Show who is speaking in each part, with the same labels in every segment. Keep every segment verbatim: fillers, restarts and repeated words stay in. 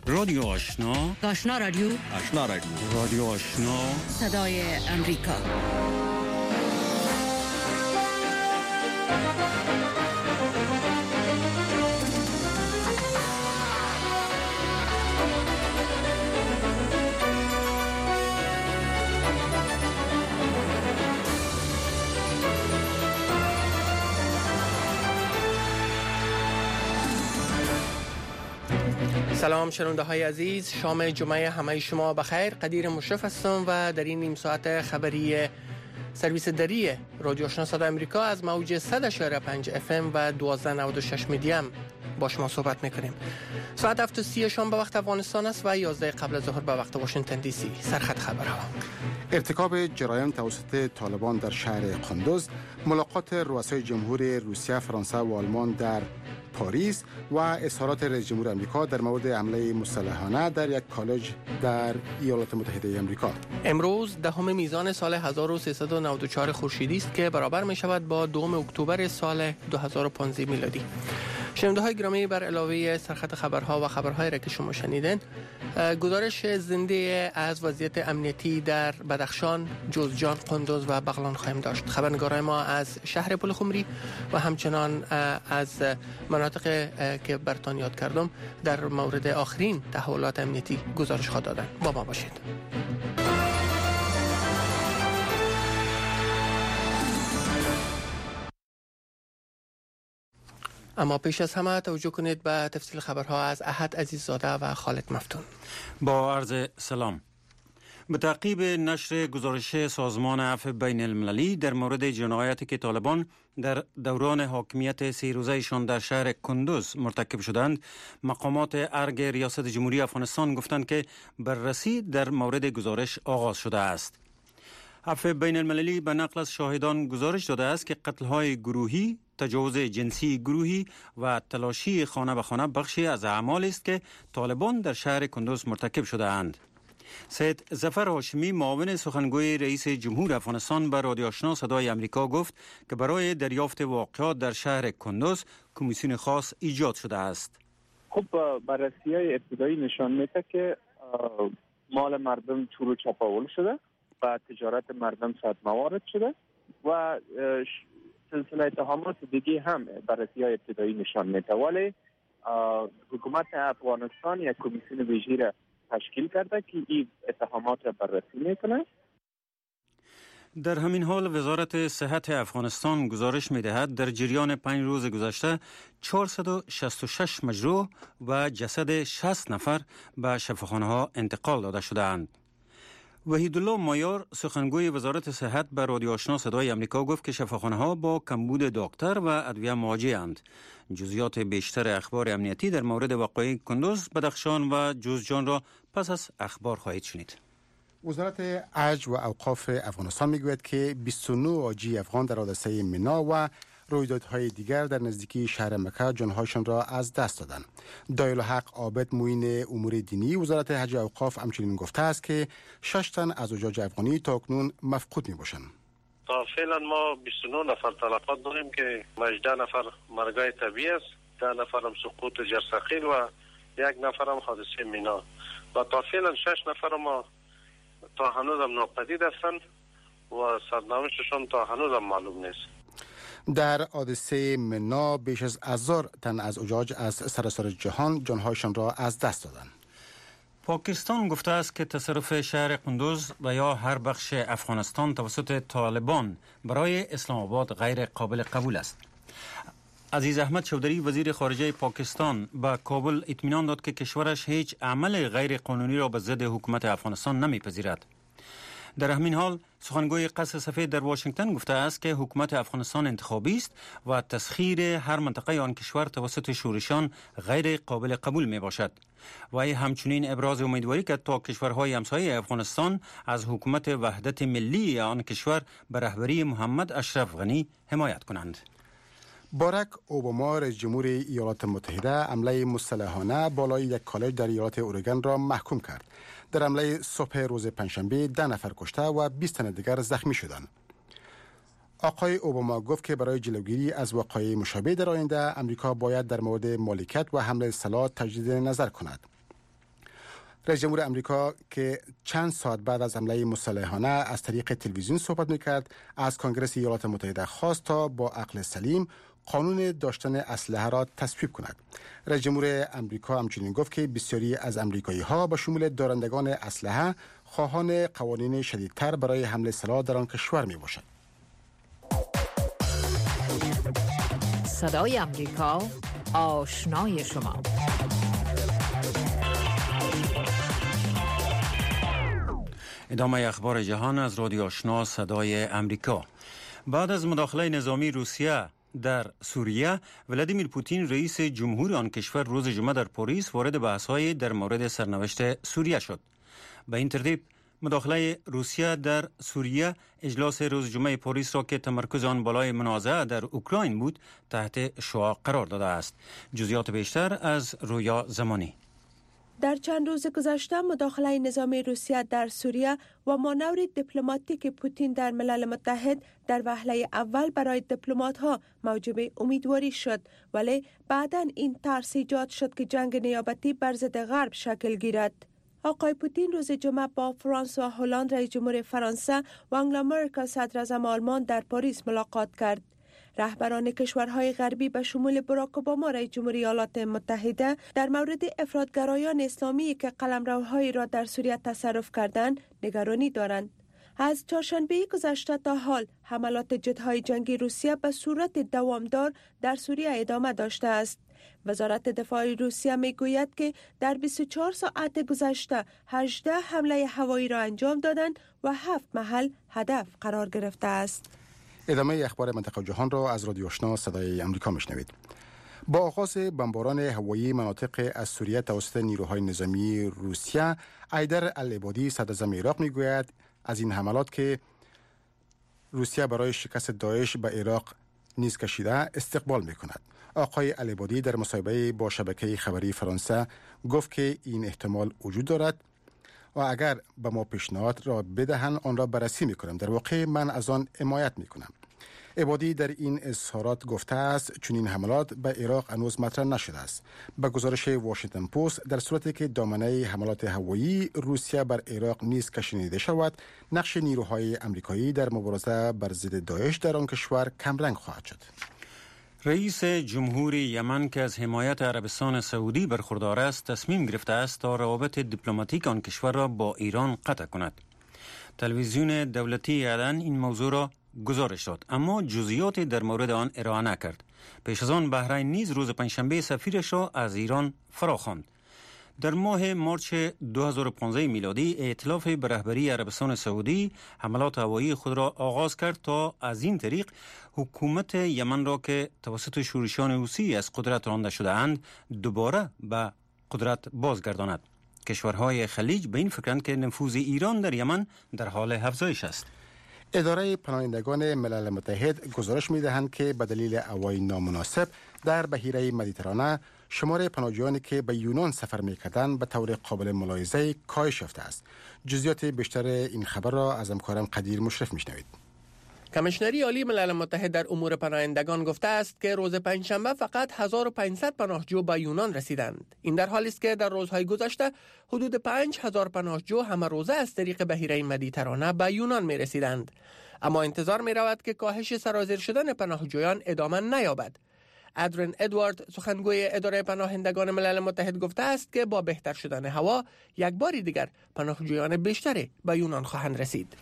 Speaker 1: رادیو آشنا،
Speaker 2: آشنا رادیو،
Speaker 3: آشنا رادیو،
Speaker 1: رادیو آشنا،
Speaker 2: صدای امریکا.
Speaker 4: سلام شنونده های عزیز، شام جمعه همه شما بخیر. قدیر مشرف هستم و در این نیم ساعت خبری سرویس دری رادیو آشنا صدای امریکا از موج صد و شش و پنج اف ام و دوازده نود و شش میدیم با شما صحبت میکنیم. ساعت هفت و سی شام به وقت افغانستان است و یازده قبل از ظهر به وقت واشنگتن دی سی. سرخط خبرها:
Speaker 5: ارتکاب جرایم توسط طالبان در شهر قندوز، ملاقات رؤسای جمهور روسیه، فرانسه و آلمان در پاریس و اظهارات رئیس جمهور آمریکا در مورد حمله مسلحانه در یک کالج در ایالات متحده آمریکا.
Speaker 4: امروز دهم میزان سال هزار و سیصد و نود و چهار خورشیدی است که برابر می شود با دوم اکتبر سال دو هزار و پانزده میلادی. شنونده های گرامی، بر علاوه سرخط خبرها و خبرهای را که شما شنیدین، گزارش زنده از وضعیت امنیتی در بدخشان، جوزجان، قندوز و بغلان خواهیم داشت. خبرنگارای ما از شهر پلخمری و همچنان از مناطق که براتون یاد کردم در مورد آخرین تحولات امنیتی گزارش خواهد دادن. با ما باشید. اما پیش از همه توجه کنید به تفصیل خبرها از احد عزیززاده و خالد مفتون.
Speaker 1: با عرض سلام. به تعقیب نشر گزارش سازمان عفو بین المللی در مورد جنایاتی که طالبان در دوران حاکمیت سه روزه‌شان در شهر کندوز مرتکب شدند، مقامات ارگ ریاست جمهوری افغانستان گفتند که بررسی در مورد گزارش آغاز شده است. عفو بین المللی به نقل از شاهدان گزارش داده است که قتل‌های گروهی، تجاوز جنسی گروهی و تلاشی خانه به خانه بخشی از اعمالی است که طالبان در شهر کندوز مرتکب شده اند. سید ظفر هاشمی، معاون سخنگوی رئیس جمهور افغانستان، به رادیو آشنا صدای امریکا گفت که برای دریافت واقعات در شهر کندوز کمیسیون خاص ایجاد شده است.
Speaker 6: خب بررسی‌های ابتدایی نشان میده که مال مردم چور و چپاول شده و تجارت مردم صدمه وارد شده و سلسله اتهامات دیگه هم بررسی‌های ابتدایی نشان میده. ولی حکومت افغانستان یک کمیسیون ویژه را تشکیل کرده که این اتهامات را بررسی میکنه.
Speaker 1: در همین حال وزارت صحت افغانستان گزارش می‌دهد در جریان پنج روز گذشته چهارصد و شصت و شش مجروح و جسد شصت نفر به شفاخانه‌ها انتقال داده شده‌اند. وحیدالله مایار، سخنگوی وزارت صحت، به رادیو آشنا صدای امریکا گفت که شفاخانه‌ها با کمبود دکتر و ادویه مواجه‌اند. جزئیات بیشتر اخبار امنیتی در مورد واقعه کندوز، بدخشان و جوزجان را پس از اخبار خواهید شنید.
Speaker 5: وزارت حج و اوقاف افغانستان میگوید که بیست و نه حاجی افغان در حادثه منا و رویدادهای دیگر در نزدیکی شهر مکه جانهایشان را از دست دادند. دایل الحق عابد، معین امور دینی وزارت حج و اوقاف، همچنین گفته است که شش تن از حجاج افغانی تاکنون مفقود میباشند.
Speaker 7: تا فعلا ما بیست و نه نفر تلفات داریم که هجده نفر مرگای طبیعی است، ده نفر هم سقوط جرثقیل و یک نفر هم حادثه منا و تا فعلا شش نفر ما تا هنوز هم ناپدید هستند و سرنوشتشان تا هنوز هم معلوم نیست.
Speaker 5: در حادثه منا بیش از هزار تن از حجاج از سراسر جهان جانهایشان را از دست دادند.
Speaker 1: پاکستان گفته است که تصرف شهر قندوز و یا هر بخش افغانستان توسط طالبان برای اسلام آباد غیر قابل قبول است. عزیز احمد چودری، وزیر خارجه پاکستان، به کابل اطمینان داد که کشورش هیچ عمل غیر قانونی را به ضد حکومت افغانستان نمیپذیرد. در همین حال سخنگوی قصر سفید در واشنگتن گفته است که حکومت افغانستان انتخابی است و تسخیر هر منطقه آن کشور توسط شورشیان غیر قابل قبول می باشد. و همچنین ابراز امیدواری کرد تا کشورهای همسایه افغانستان از حکومت وحدت ملی آن کشور به رهبری محمد اشرف غنی حمایت کنند.
Speaker 5: باراک اوباما، رئیس جمهور ایالات متحده، حمله مسلحانه بالای یک کالج در ایالت اورگان را محکوم کرد. در حمله صبح روز پنجشنبه ده نفر کشته و بیست تن دیگر زخمی شدند. آقای اوباما گفت که برای جلوگیری از وقایع مشابه در آینده، امریکا باید در مورد مالکیت و حمله سلاح تجدید نظر کند. رئیس جمهور امریکا که چند ساعت بعد از حمله مسلحانه از طریق تلویزیون صحبت میکرد، از کنگره ایالات متحده خواست تا با عقل سلیم قانون داشتن اسلحه را تصویب کند. رئیس جمهور امریکا همچنین گفت که بسیاری از امریکایی ها به شمول دارندگان اسلحه خواهان قوانین شدیدتر برای حمل سلاح در آن کشور می باشد.
Speaker 2: صدای امریکا، آشنای شما.
Speaker 1: ادامه اخبار جهان از رادیو آشنا صدای امریکا. بعد از مداخله نظامی روسیه در سوریه، ولادیمیر پوتین رئیس جمهور آن کشور روز جمعه در پاریس وارد بحث‌های در مورد سرنوشت سوریه شد. به این ترتیب مداخله روسیه در سوریه اجلاس روز جمعه پاریس را که تمرکز آن بالای منازعه در اوکراین بود تحت شعاع قرار داده است. جزئیات بیشتر از رویا زمانی.
Speaker 3: در چند روز گذشته مداخله نظامی روسیه در سوریه و مانور دیپلماتیک پوتین در ملل متحد در وهله اول برای دیپلمات‌ها موجب امیدواری شد، ولی بعداً این ترس ایجاد شد که جنگ نیابتی بر ضد غرب شکل گیرد. آقای پوتین روز جمعه با فرانسوا هولند رئیس جمهور فرانسه و آنگلا مرکل صدر اعظم آلمان در پاریس ملاقات کرد. رهبران کشورهای غربی به شمول باراک اوباما رئیس جمهور ایالات متحده در مورد افراطگرایان اسلامی که قلمروهایی را در سوریه تصرف کردند نگرانی دارند. از چهارشنبه گذشته تا حال حملات جت‌های جنگی روسیه به صورت دوامدار در سوریه ادامه داشته است. وزارت دفاع روسیه میگوید که در بیست و چهار ساعت گذشته هجده حمله هوایی را انجام دادند و هفت محل هدف قرار گرفته است.
Speaker 5: ادامه اخبار منطقه و جهان را از رادیو آشنا صدای امریکا میشنوید. با آغاز بمباران هوایی مناطق از سوریه توسط نیروهای نظامی روسیه، ایدر العبادی صدراعظم عراق میگوید از این حملات که روسیه برای شکست داعش به عراق نیز کشیده استقبال میکند. آقای العبادی در مصاحبه با شبکه خبری فرانسه گفت که این احتمال وجود دارد و اگر به ما پیشنهاد را بدهند آن را بررسی میکنم. در واقع من از آن حمایت میکنم. عبادی در این اظهارات گفته است چون این حملات به عراق هنوز مطرح نشده است. به گزارش واشنگتن پست، در صورتی که دامنه حملات هوایی روسیه بر عراق نیز کشانیده شود، نقش نیروهای امریکایی در مبارزه بر ضد داعش در آن کشور کمرنگ خواهد شد.
Speaker 1: رئیس جمهور یمن که از حمایت عربستان سعودی برخوردار است تصمیم گرفته است تا روابط دیپلماتیک آن کشور را با ایران قطع کند. تلویزیون دولتی عدن این موضوع را گزارش داد اما جزئیاتی در مورد آن ارائه نکرد. پیش از آن بحرین نیز روز پنجشنبه سفیرش را از ایران فراخواند. در ماه مارچ دو هزار و پانزده میلادی ائتلاف به رهبری عربستان سعودی حملات هوایی خود را آغاز کرد تا از این طریق حکومت یمن را که توسط شورشیان حوثی از قدرت رانده شده اند دوباره به قدرت بازگرداند. کشورهای خلیج به این فکرند که نفوذ ایران در یمن در حال افزایش است.
Speaker 5: اداره پناهندگان ملل متحد گزارش می‌دهند که به دلیل هوای نامناسب در بحیره مدیترانه شمار پناهجویانی که به یونان سفر می‌کردند به طور قابل ملاحظه کاهش یافته است. جزئیات بیشتر این خبر را از همکارم قدیر مشرف می‌شنوید.
Speaker 4: کمیشنری عالی ملل متحد در امور پناهندگان گفته است که روز پنجشنبه فقط هزار و پانصد پناهجو به یونان رسیدند. این در حالی است که در روزهای گذشته حدود پنج هزار پناهجو همه روزه از طریق بحیره مدیترانه به یونان می رسیدند. اما انتظار می رود که کاهش سرازیر شدن پناهجویان ادامه نیابد. ادرین ادوارد سخنگوی اداره پناهندگان ملل متحد گفته است که با بهتر شدن هوا یک بار دیگر پناهجویان بیشتری به یونان خواهند رسید.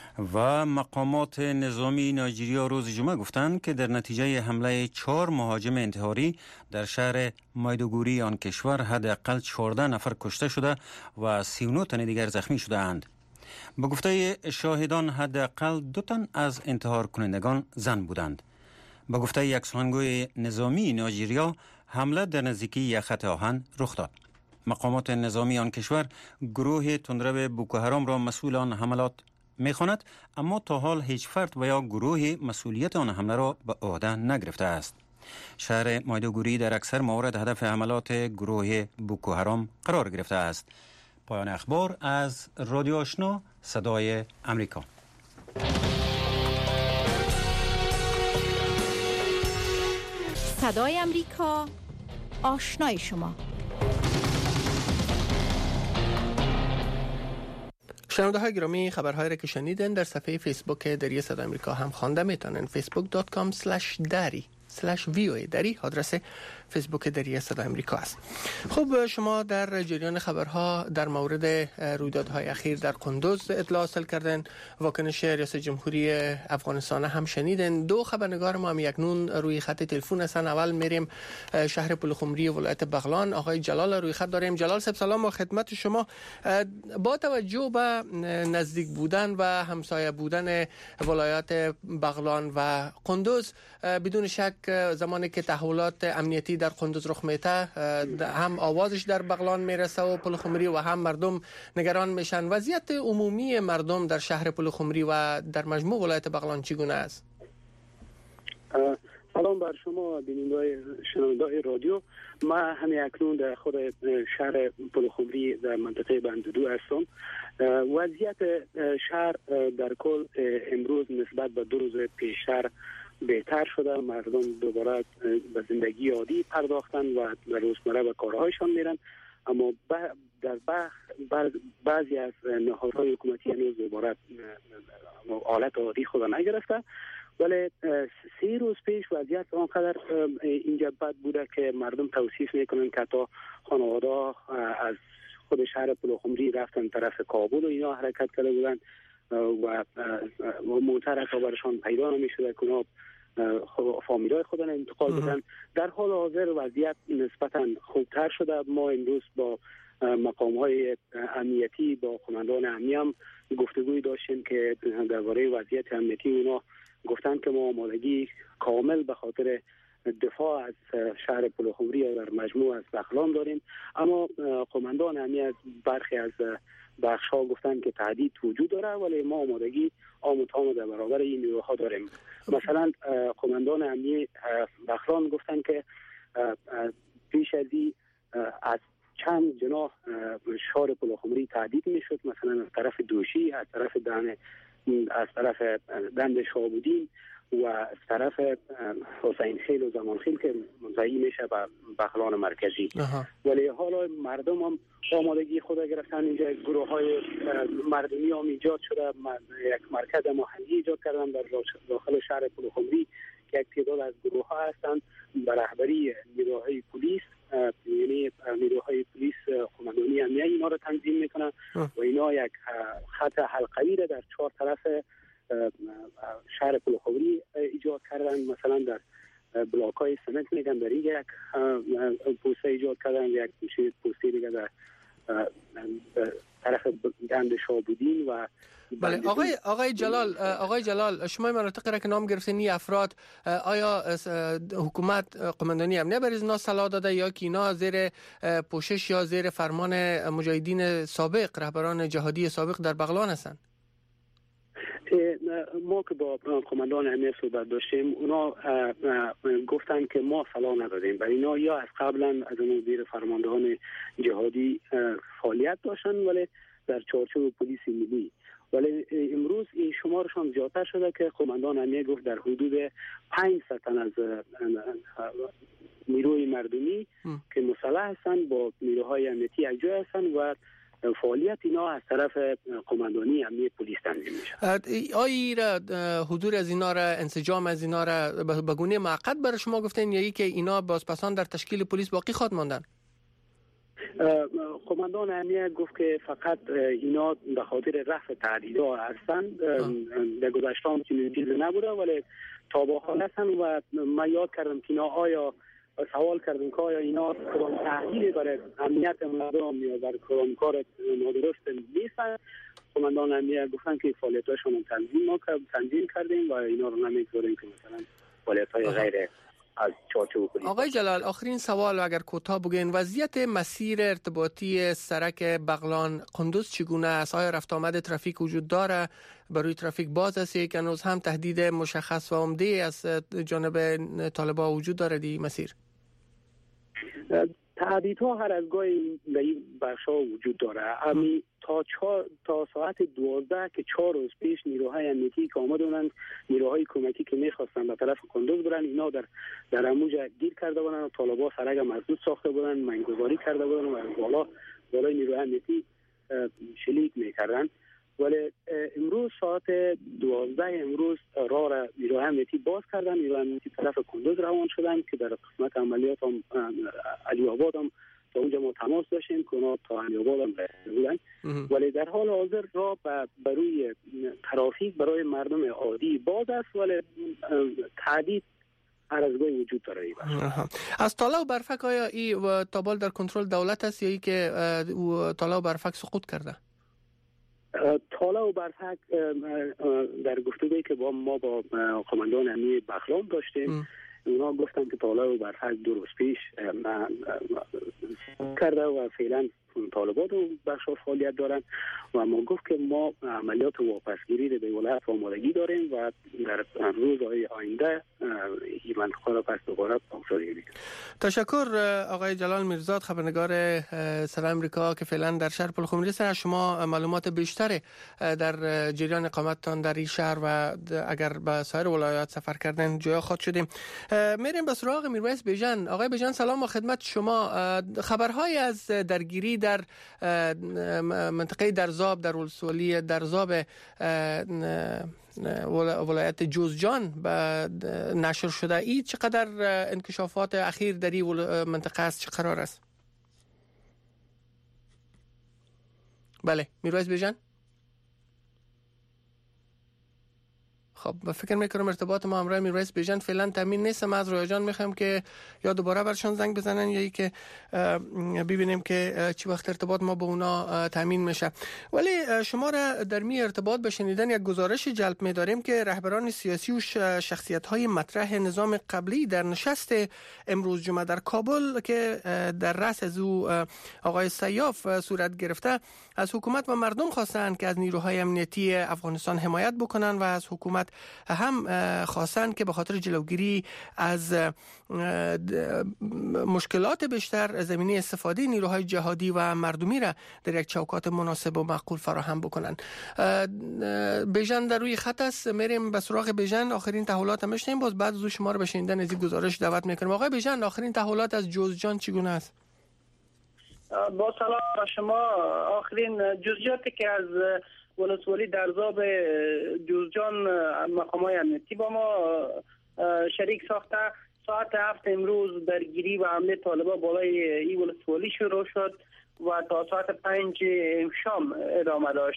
Speaker 1: و مقامات نظامی نایجریا روز جمعه گفتند که در نتیجه حمله چهار مهاجم انتحاری در شهر مایدوگوری آن کشور حداقل چهارده نفر کشته شده و سی و نه تن دیگر زخمی شده اند. به گفته شاهدان حداقل دو تن از انتحار کنندگان زن بودند. به گفته یک سخنگوی نظامی نایجریا حمله در نزدیکی یک خط آهن رخ داد. مقامات نظامی آن کشور گروه تندرو بوکو حرام را مسئول آن حملات میخواند، اما تا حال هیچ فرد و یا گروه مسئولیت آن حمله را به عهده نگرفته است. شهر مایدوگوری در اکثر موارد هدف حملات گروه بوکو حرام قرار گرفته است. پایان اخبار از رادیو آشنا صدای امریکا.
Speaker 2: صدای امریکا، آشنای شما.
Speaker 4: شنونده های گرامی، خبرهایی را که شنیدن در صفحه فیسبوک دری صدای آمریکا هم خوانده میتونن. فیسبوک دات کام اسلش دری اسلش وی او ای دری آدرس فیسبوک دری صدای آمریکا است. خب شما در جریان خبرها در مورد رویدادهای اخیر در قندوز اطلاع حاصل کردن. واکنش ریاست جمهوری افغانستان هم شنیدن. دو خبرنگار ما هم یکنون روی خط تلفن هستن. اول میریم شهر پلخمری ولایت بغلان. آقای جلال روی خط داریم. جلال صاحب سلام و خدمت شما. با توجه به نزدیک بودن و همسایه بودن ولایات بغلان و قندوز، بدون شک زمانی که تحولات امنیتی در قندوز رخ میده هم آوازش در بغلان میرسه و پلخمری و هم مردم نگران میشن. وضعیت عمومی مردم در شهر پلخمری و در مجموع ولایت بغلان چگونه است؟
Speaker 8: سلام بر شما بینندگان شنونده رادیو. ما همین اکنون در خود شهر پلخمری در منطقه بندودو هستم. وضعیت شهر در کل امروز نسبت به دو روز پیشتر بهتر شده. مردم دوباره به زندگی عادی پرداختن و در روزمره به کارهایشان میرن، اما در بعضی از نهادهای حکومتی هنوز دوباره حالت عادی خود نگرفته. ولی سه روز پیش وضعیت آنقدر اینجا بد بوده که مردم توصیف میکنن که تا خانواده از خود شهر پلخمری رفتن طرف کابل و اینا حرکت کرده بودن و موتر که برشان پیدا نمیشده که اونا فامیلای خودن انتقال بدن. در حال حاضر وضعیت نسبتا خوبتر شده. ما امروز با مقام های امنیتی با قماندان امنیتی هم گفتگوی داشتیم که درباره وضعیت امنیتی اونا گفتن که ما آمادگی کامل به خاطر دفاع از شهر پلخمری در مجموع از بغلان داریم، اما قماندان امنیتی از برخی از بخش ها گفتن که تهدید وجود داره، ولی ما آمادگی عام و تام در برابر این نیروها داریم. مثلا قماندان امنیتی بغلان گفتن که پیش از این از چند جناح شهر پلخمری تهدید میشد، مثلا از طرف دوشی، از طرف دهن از طرف دند شابودین و از طرف حسین خیل و زمان خیل که منتهی میشه به بغلان مرکزی. ولی حالا مردم هم آمادگی خود گرفتن. اینجا گروه های مردمی هم ایجاد شده، یک مرکز محلی ایجاد کردن در داخل شهر پلخمری که یک تعداد از گروه ها هستند به رهبری نیروهای پلیس، یعنی نیروهای پلیس قماندانی امنیتی اینا رو تنظیم میکنن و اینا یک خط حلقه‌ای را در چهار طرف شهر پلخمری ایجاد کردن. مثلا در بلاک های سمنت میگن در این یک پوسته ایجاد کردن، یک پوسته دیگه در طرف گند شابودین و
Speaker 4: بله. آقای آقای جلال آقای جلال شما مناطق را که نام گرفتین این افراد، آیا حکومت قماندانی امنیتی برای اینا صلاح داده یا که اینا زیر پوشش یا زیر فرمان مجاهدین سابق، رهبران جهادی سابق در بغلان هستند؟
Speaker 8: ما که با قماندان امنیتی صحبت داشتیم اونا گفتن که ما صلاح ندادیم و اینا یا از قبلا از اون زیر فرماندهان جهادی فعالیت داشتن ولی در چارچوب پلیس ملی. ولی امروز این شمارشان زیادتر شده که قماندان امنیتی گفت در حدود پانصد تن از نیروی مردمی که مسلح هستند با نیروهای امنیتی یک جای هستند و فعالیت اینا از طرف قماندانی امنیتی پلیس تنظیم میشه.
Speaker 4: آیا حضور از اینا را، انسجام از اینا را به گونه موقت برای شما گفتن یا ای که اینا بازپسان در تشکیل پلیس باقی خواهد ماندن؟
Speaker 8: قماندان امنیتی گفت که فقط اینا به خاطر رفع تهدیدها هستند. در گذشته هم چنین چیزی نبوده ولی تا به حال هستند و من یاد کردم که اینا آیا سوال کردم که آیا اینا کدام تهدیدی برای امنیت مردم یا برای کدام کار نادرست نیستن. قماندان امنیتی گفتن که فعالیتاشون تنظیم ما تنظیم کردیم و اینا رو نمیگذاریم که مثلا فعالیت‌های غیر از چارچوب پلیس.
Speaker 4: آقای جلال آخرین سوال اگر کوتاه بگین، وضعیت مسیر ارتباطی سرک بغلان قندوز چگونه است؟ آیا رفت آمد ترافیک وجود داره؟ برای ترافیک باز است که هنوز هم تهدید مشخص و عمده از جانب طالبان وجود داره دی مسیر؟
Speaker 8: تهدیدها هر از گاهی در این بخش‌ها وجود داره. امی تا چهار تا ساعت دوازده که چهار روز پیش نیروهای امنیتی که آمدن، نیروهای کمکی که می‌خواستن به طرف کندوز برن، اینا در در اموجا گیر کرده بودن و طالبان سرک مسدود ساخته بودن، منگذاری کرده بودن و بالا بالای نیروهای امنیتی شلیک می‌کردن ولی امروز ساعت دوازده امروز راه را نیروهای امنیتی باز کردن. نیروهای امنیتی طرف کندوز روان شدن که در قسمت عملیات هم علی آباد هم تا اونجا ما تماس داشتیم که اونا تا علی آباد هم بودن. ولی در حال حاضر راه برای ترافیک برای مردم عادی باز است، ولی تعدید هر از گاهی وجود داره.
Speaker 4: از تالا و برفک آیا ای تابال در کنترل دولت است یا ای که تالا و برفک سقوط کرده؟
Speaker 8: تالا و برفک در گفتگویی که با ما با قماندان امنیه بخلام داشتیم، اونا گفتن که تالا و برفک دو روز پیش کرده و فعلا طالبات و بخش فعالیت دارن و ما گفت که ما عملیات واپسگیری به ولایت آمادگی داریم و در روزهای آینده این منطقه را پس دوباره پاسداری می‌کنیم.
Speaker 4: تشکر آقای جلال میرزاد، خبرنگار صدای آمریکا که فعلا در شهر پلخمری هستند. از شما معلومات بیشتر در جریان اقامتتان در این شهر و اگر به سایر ولایات سفر کردن جای خود شدیم. میریم به سراغ میرویس بیژن. آقای بیژن سلام و خدمت شما. خبرهای از درگیری در منطقه درزاب در ولسوالی درزاب ولایت جوزجان نشر شده، ای چقدر انکشافات اخیر در این منطقه است، چه قرار است؟ بله میرویس بیژن. خب فکر میکنم ارتباط ما همراه میرویس بیژن فعلا تامین نیست. ما از رویا جان میخوایم که یا دوباره برشان زنگ بزنن یا ای که ببینیم که چی وقت ارتباط ما با اونا تامین میشه. ولی شما را در می ارتباط به شنیدن یک گزارش جلب می‌داریم که رهبران سیاسی و شخصیت‌های مطرح نظام قبلی در نشست امروز جمعه در کابل که در رأس از او آقای سیاف صورت گرفته از حکومت و مردم خواستند که از نیروهای امنیتی افغانستان حمایت بکنن و از حکومت هم خواستند که به خاطر جلوگیری از مشکلات بیشتر زمینه استفاده نیروهای جهادی و مردمی را در یک چوکات مناسب و معقول فراهم بکنن. بیژن در روی خط است. میریم به سراغ بیژن. آخرین تحولات میشنیم، باز بعد از شما رو به شنیدن از این گزارش دعوت میکنم. آقای بیژن آخرین تحولات از جوزجان چگونه است؟
Speaker 9: با سلام با شما. آخرین جزئیاتی که از ولسوالی درزاب جوزجان مقامات امنیتی با ما شریک ساخته، ساعت هفت امروز درگیری و حمله طالبان بالای این ولسوالی شروع شد و تا ساعت پنج شام ادامه داشت.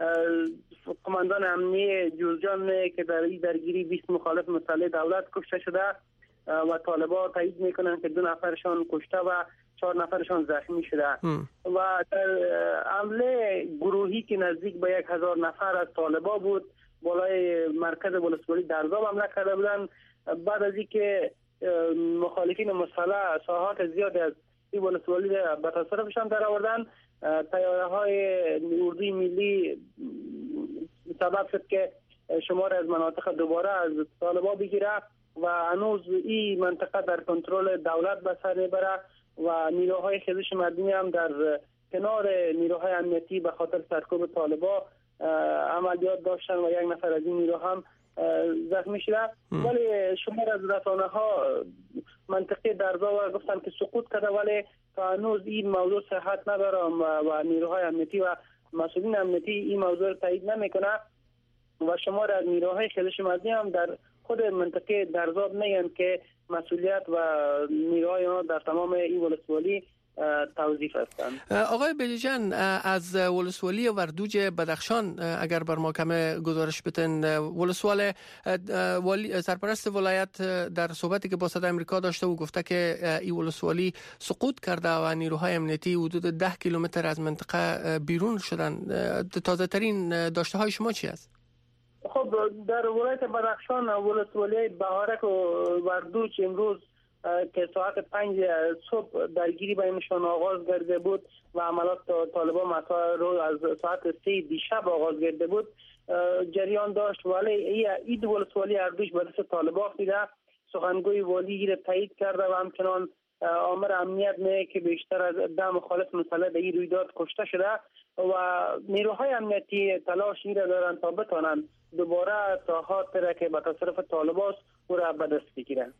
Speaker 9: قماندان امنیه جوزجان که در این درگیری بیست مخالف مسلح دولت کشته شده و طالبان تایید میکنن که دو نفرشان کشته و چهار نفرشان زخمی شده ام. و در حمله گروهی که نزدیک به یک هزار نفر از طالبان بود بالای مرکز ولسوالی درزاب حمله کرده بودن. بعد از اینکه مخالفین مسلح ساحات زیادی از این ولسوالی به تصرفشان در آوردن، طیاره های اردوی ملی سبب شد که شمار از مناطق دوباره از طالبان بگیره و هنوز این منطقه در کنترل دولت به سر میبره و نیروهای خیزش مردمی هم در کنار نیروهای امنیتی به خاطر سرکوب طالبان عملیات داشتن و یک نفر از این نیرو هم زخمی شده. ولی شمار از رسانه ها منطقه درزا گفتن که سقوط کرده، ولی تا هنوز این موضوع صحت نداره و نیروهای امنیتی و مسئولین امنیتی این موضوع رو تایید نمیکنه و شمار از نیروهای خیزش مردمی هم در خود منطقه درزاب میگن که مسئولیت و نیروهای آنها در تمام این ولسوالی توظیف هستند.
Speaker 4: آقای بیژن از ولسوالی وردوج بدخشان اگر بر ما کم گزارش بتن، ولسوال سرپرست ولایت در صحبتی که با صدای آمریکا داشته و گفته که این ولسوالی سقوط کرده و نیروهای امنیتی حدود ده کیلومتر از منطقه بیرون شدن. تازه ترین داشته های شما چی است؟
Speaker 9: خب در ولایت بدخشان ولسوالی بهارک و وردوج امروز که ساعت پنج صبح درگیری بینشان آغاز کرده بود و عملیات طالبان مساء روز از ساعت سه دیشب آغاز کرده بود جریان داشت، ولی این دو ولسوالی اردوش به دست طالبان افتیده. سخنگوی والی را تایید کرده و همچنان آمر امنیت میگه که بیشتر از ده مخالف مسلح در این رویداد کشته شده و نیروهای امنیتی تلاش را دارند تا بتوانند دوباره ساحات را که به تصرف طالبان او را به دست بگیرند.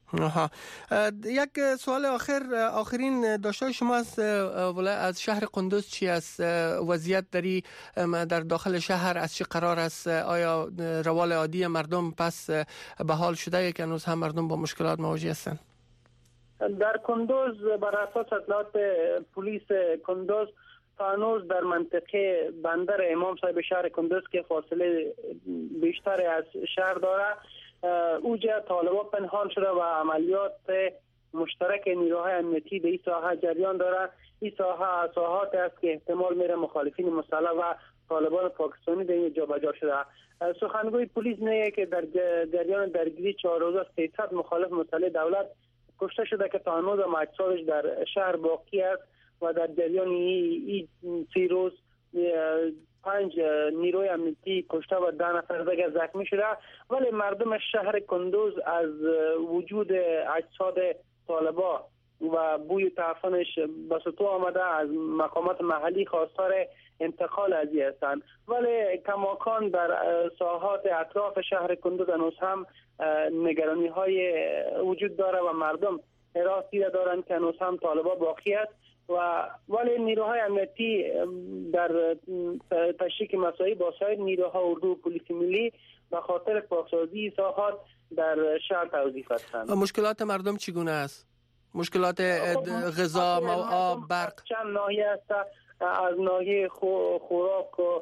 Speaker 4: یک سوال آخر آخرین داشته شما از از شهر قندوز چی است؟ وضعیت دری در داخل شهر از چه قرار است؟ آیا روال عادی مردم پس به حال شده که هنوز هم مردم با مشکلات مواجه هستند؟
Speaker 9: در کندوز بر اساس اطلاعات پلیس کندوز تا هنوز در منطقه بندر امام صاحب شهر کندوز که فاصله بیشتر از شهر داره اوجا طالبان پنهان شده و عملیات مشترک نیروهای امنیتی در این ساحه جریان داره. این ساحه ساحات است که احتمال میره مخالفین مسلح و طالبان پاکستانی در این جابجا شده. سخنگوی پلیس میگه که در جریان درگیری چهار روزه سیصد مخالف مسلح دولت کشته شده که تا هنوز هم اجسادش در شهر باقی است و در جریان این سی روز پنج نیروی امنیتی کشته و ده نفر دیگر زخمی شده. ولی مردم شهر کندوز از وجود اجساد طالبا و بوی تعفنش به سطوح آمده از مقامات محلی خواستار انتقال از این هستند. ولی کماکان در ساحات اطراف شهر کندوز هنوز هم نگرانی های وجود داره و مردم حراس دیده دارند که هنوز هم طالبان باقی است و ولی نیروهای امنیتی در تشریک مساعی با سایر نیروها اردو و پلیس ملی به خاطر پاکسازی ساحات در شهر توظیف هستند.
Speaker 4: مشکلات مردم چگونه است؟ مشکلات غذا، آب، برق
Speaker 9: چند ناحیه است. از ناحیه خوراک و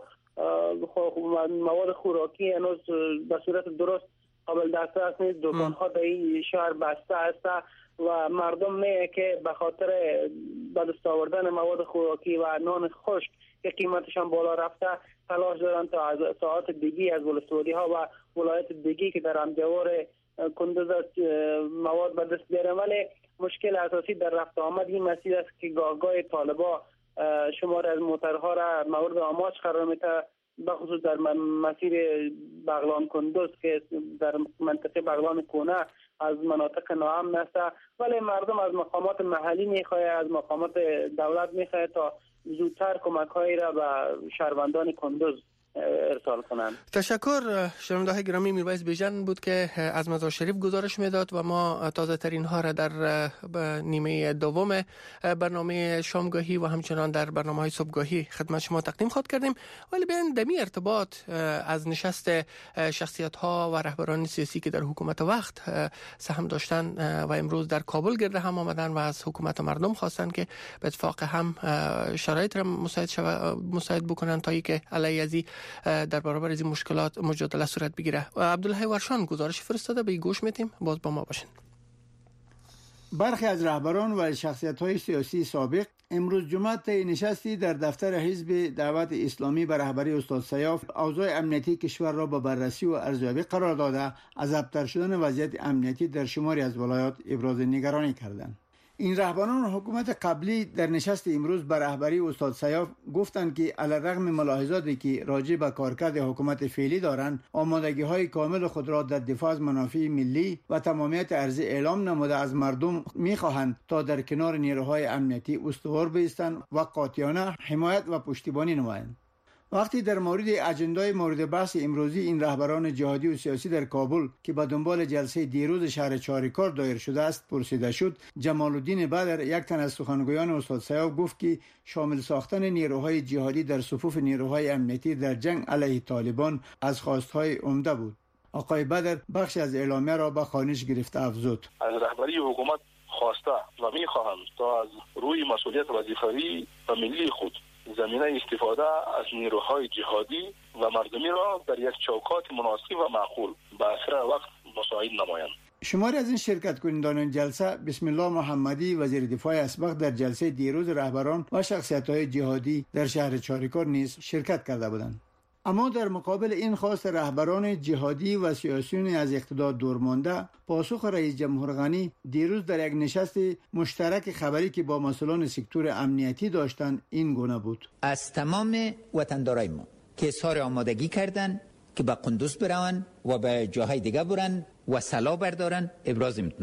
Speaker 9: مواد خوراکی هنوز به صورت درست قابل دسترس نیست. دکان ها در این شهر بسته است و مردم میگه که به خاطر به دست آوردن مواد خوراکی و نان خشک که قیمتشان بالا رفته تلاش دارن تا از ساعات دیگی از ولسوالی ها و ولایت دیگی که در همجوار کندوز مواد به دست بیارن. ولی مشکل اساسی در رفت آمد این مسیر است که گاه گاه طالبا شمار از موترها را مورد آماج قرار میده، بخصوص در مسیر بغلان کندوز که در منطقه بغلان کونه از مناطق ناامن است. ولی مردم از مقامات محلی میخواه، از مقامات دولت میخواه تا زودتر کمک هایی را به شهروندان کندوز ارسال کنند.
Speaker 4: تشکر. شنونده گرامی، میرویس بیژن بود که از مزار شریف گزارش میداد و ما تازه ترین ها را در نیمه دوم برنامه شامگاهی و همچنان در برنامه های صبحگاهی خدمت شما تقدیم خواهد کردیم. ولی بین دمی ارتباط از نشست شخصیت ها و رهبران سیاسی که در حکومت وقت سهم داشتن و امروز در کابل گرد هم آمدن و از حکومت و مردم خواستن که به اتفاق هم شرایط را مساعد شو... مساعد بکنن تا اینکه علیه ازی در برابر از این مشکلات مجادله صورت بگیره. عبدالله ورشان گزارش فرستاده، به گوش میتیم، باز با ما باشین.
Speaker 10: برخی از رهبران و شخصیت‌های سیاسی سابق امروز جمعه طی نشستی در دفتر حزب دعوت اسلامی به رهبری استاد سیاف اوضاع امنیتی کشور را به بررسی و ارزیابی قرار داده از ابتر شدن وضعیت امنیتی در شماری از ولایات ابراز نگرانی کردند. این رهبران حکومت قبلی در نشست امروز به رهبری استاد سیاف گفتند که علیرغم ملاحظاتی که راجع به کارکرد حکومت فعلی دارند، آمادگی های کامل خود را در دفاع از منافع ملی و تمامیت ارضی اعلام نموده از مردم می‌خواهند تا در کنار نیروهای امنیتی استوار بایستند و قاطعانه حمایت و پشتیبانی نمایند. وقتی در مورد اجندای مورد بحث امروزی این رهبران جهادی و سیاسی در کابل که به دنبال جلسه دیروز شهر چاریکار دایر شده است پرسیده شد، جمال الدین بدر، یک تن از سخنگویان استاد سیاف، گفت که شامل ساختن نیروهای جهادی در صفوف نیروهای امنیتی در جنگ علیه طالبان از خواستهای عمده بود. آقای بدر بخش از اعلامیه را به خوانش گرفته افزود:
Speaker 11: از رهبری حکومت خواسته و می‌خواهم تا از روی مسئولیت وظیفه‌ای و ملی خود زمینه استفاده از نیروهای جهادی و مردمی را در یک چوکات مناسب و معقول به اسرع وقت مساعد نمایند.
Speaker 10: شماری از این شرکت کنندگان جلسه بسم الله محمدی، وزیر دفاع اسبق، در جلسه دیروز رهبران و شخصیت‌های جهادی در شهر چاریکار نیز شرکت کرده بودند. اما در مقابل این خواست رهبران جهادی و سیاسیون از اقتدار دور مانده، پاسخ رئیس جمهور غنی دیروز در یک نشست مشترک خبری که با مسئولان سکتور امنیتی داشتند این گونه بود:
Speaker 12: از تمام وطندارای ما که اظهار آمادگی کردند که به قندوز برون و به جاهای دیگه برن و سلاح بردارن ابراز امتنان میکنم.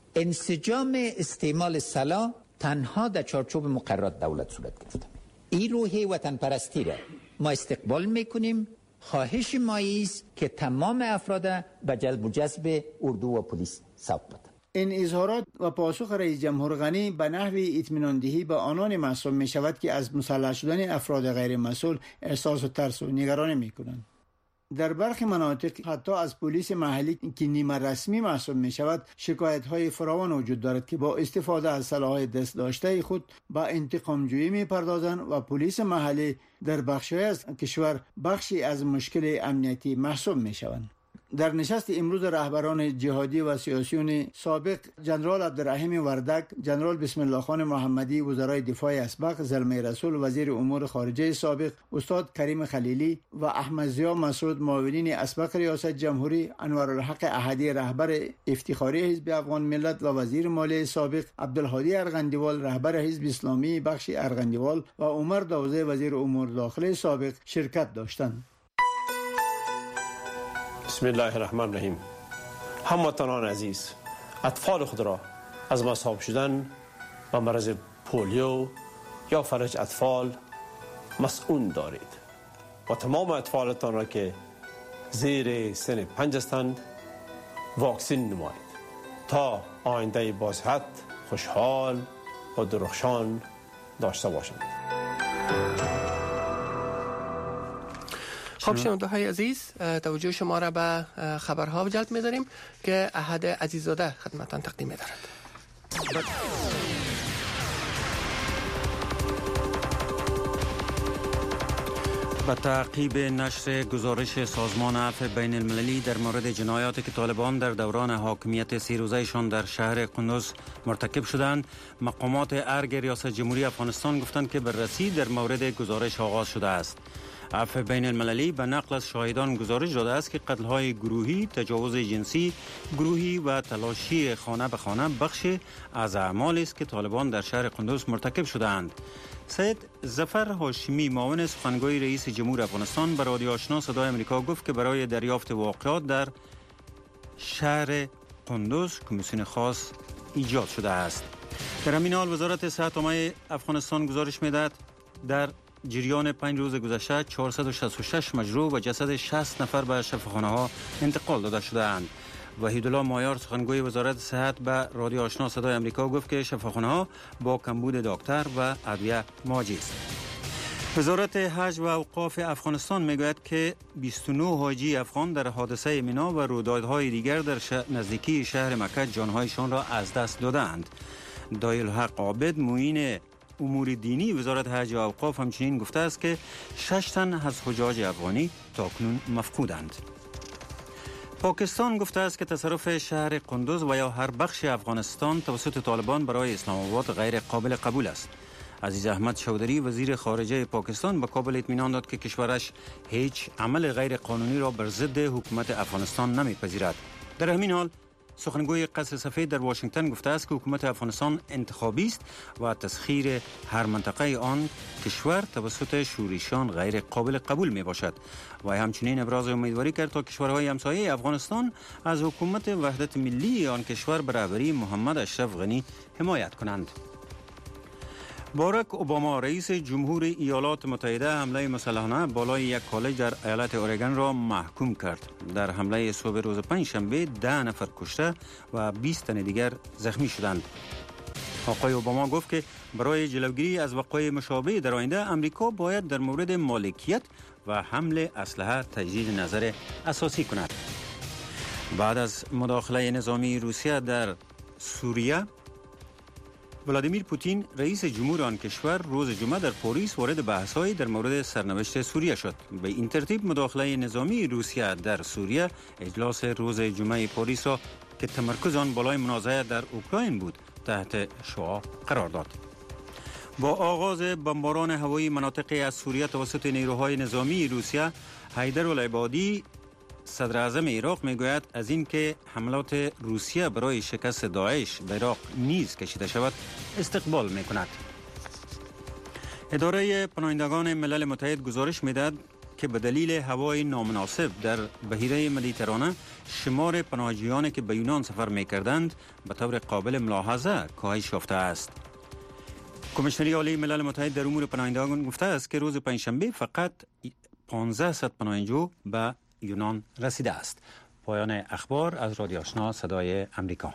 Speaker 12: انسجام استعمال سلاح تنها در چارچوب مقررات دولت صورت گرفته. این روح وطن پرستی را ما استقبال میکنیم. خواهش ما است که تمام افراد به جلب و جذب اردو و پلیس سوق بدن.
Speaker 10: این اظهارات و پاسخ رئیس جمهور غنی به نحو اطمینان دهی به آنان محسوب می شود که از مسلح شدن افراد غیر مسئول احساس و ترس و نگرانی می کنند. در برخی مناطق حتی از پلیس محلی که نیمه رسمی محسوب می شود شکایت های فراوان وجود دارد که با استفاده از سلاح دست داشته خود با انتقام جویی می پردازند و پلیس محلی در بخش‌های از کشور بخشی از مشکل امنیتی محسوب می شوند. در نشست امروز رهبران جهادی و سیاسیون سابق جنرال عبدالرحیم وردک، جنرال بسم الله خان محمدی وزرای دفاع اسبق، زلمه رسول وزیر امور خارجه سابق، استاد کریم خلیلی و احمد ضیا مسعود معاونین اسبق ریاست جمهوری، انوارالحق احدی رهبر افتخاری حزب افغان ملت و وزیر مالیه سابق، عبدالهادی ارغندیوال رهبر حزب اسلامی بخش ارغندیوال و عمر داوزه وزیر امور داخله سابق شرکت داشتند.
Speaker 13: بسم الله الرحمن الرحیم. هموطنان عزیز، اطفال خود را از مصاب شدن و مرض پولیو یا فلج اطفال مسئول دارید و تمام اطفالتان را که زیر سن پنج هستند واکسین نمایید تا آینده باصحت، خوشحال و درخشان داشته باشند.
Speaker 4: خب شنونده های عزیز، توجه شما را به خبرها جلب می داریم که احد عزیزاده خدمتان تقدیم می دارد.
Speaker 1: به تعقیب نشر گزارش سازمان عفو بین المللی در مورد جنایاتی که طالبان در دوران حاکمیت سی روزهشان در شهر قندوز مرتکب شدند، مقامات ارگ ریاست جمهوری افغانستان گفتند که بررسی در مورد گزارش آغاز شده است. عفو بین المللی به نقل از شاهدان گزارش داده است که قتل‌های گروهی، تجاوز جنسی گروهی و تلاشی خانه به خانه بخشی از اعمالی است که طالبان در شهر قندوز مرتکب شدند. سید ظفر هاشمی معاون سخنگوی رئیس جمهور افغانستان به رادیو آشنا صدای آمریکا گفت که برای دریافت واقعات در شهر قندوز کمیسیون خاص ایجاد شده است. در همین حال وزارت صحت عامه افغانستان گزارش می‌دهد در جریان پنج روز گذشته چهارصد و شصت و شش مجروح و جسد شصت نفر به شفاخانه‌ها انتقال داده شده‌اند. وحیدالله مایار سخنگوی وزارت صحت به رادیو آشنا صدای آمریکا گفت که شفاخانه‌ها با کمبود دکتر و ادویه مواجه است. وزارت حج و اوقاف افغانستان میگوید که بیست و نه حاجی افغان در حادثه مینا و رویدادهای دیگر در شه... نزدیکی شهر مکه جانهایشان را از دست دادند. دایالحق عابد معین امور دینی وزارت حج و اوقاف همچنین گفته است که شش تن از حجاج افغانی تاکنون مفقودند. پاکستان گفته است که تصرف شهر قندوز و یا هر بخش افغانستان توسط طالبان برای اسلام آباد غیر قابل قبول است. عزیز احمد چودری وزیر خارجه پاکستان به کابل اطمینان داد که کشورش هیچ عمل غیر قانونی را بر ضد حکومت افغانستان نمیپذیرد. در همین حال سخنگوی قصر سفید در واشنگتن گفته است که حکومت افغانستان انتخابی است و تسخیر هر منطقه آن کشور توسط شوریشان غیر قابل قبول می باشد و همچنین ابراز امیدواری کرد تا کشورهای همسایه افغانستان از حکومت وحدت ملی آن کشور به رهبری محمد اشرف غنی حمایت کنند. باراک اوباما رئیس جمهور ایالات متحده حمله مسلحانه بالای یک کالج در ایالت اورگان را محکوم کرد. در حمله صبح روز پنجشنبه ده نفر کشته و بیست تن دیگر زخمی شدند. آقای اوباما گفت که برای جلوگیری از وقایع مشابه در آینده امریکا باید در مورد مالکیت و حمل اسلحه تجدید نظر اساسی کند. بعد از مداخله نظامی روسیه در سوریه، ولادیمیر پوتین رئیس جمهور آن کشور روز جمعه در پاریس وارد بحث‌های در مورد سرنوشت سوریه شد. به این ترتیب مداخله نظامی روسیه در سوریه اجلاس روز جمعه پاریس را که تمرکز آن بالای منازعه در اوکراین بود تحت شعاع قرار داد. با آغاز بمباران هوایی مناطق از سوریه توسط نیروهای نظامی روسیه، حیدرالعبادی صدر اعظم عراق میگوید از اینکه حملات روسیه برای شکست داعش به عراق نیز کشیده شود استقبال میکند. اداره پناهندگان ملل متحد گزارش میدهد که به دلیل هوای نامناسب در بحیره مدیترانه شمار پناهجویانی که به یونان سفر می کردند به طور قابل ملاحظه کاهش یافته است. کمیشنری عالی ملل متحد در امور پناهندگان گفته است که روز پنجشنبه فقط پانزده پناهجو به یونان رسیده است. پایان اخبار از رادیو آشنا صدای امریکا.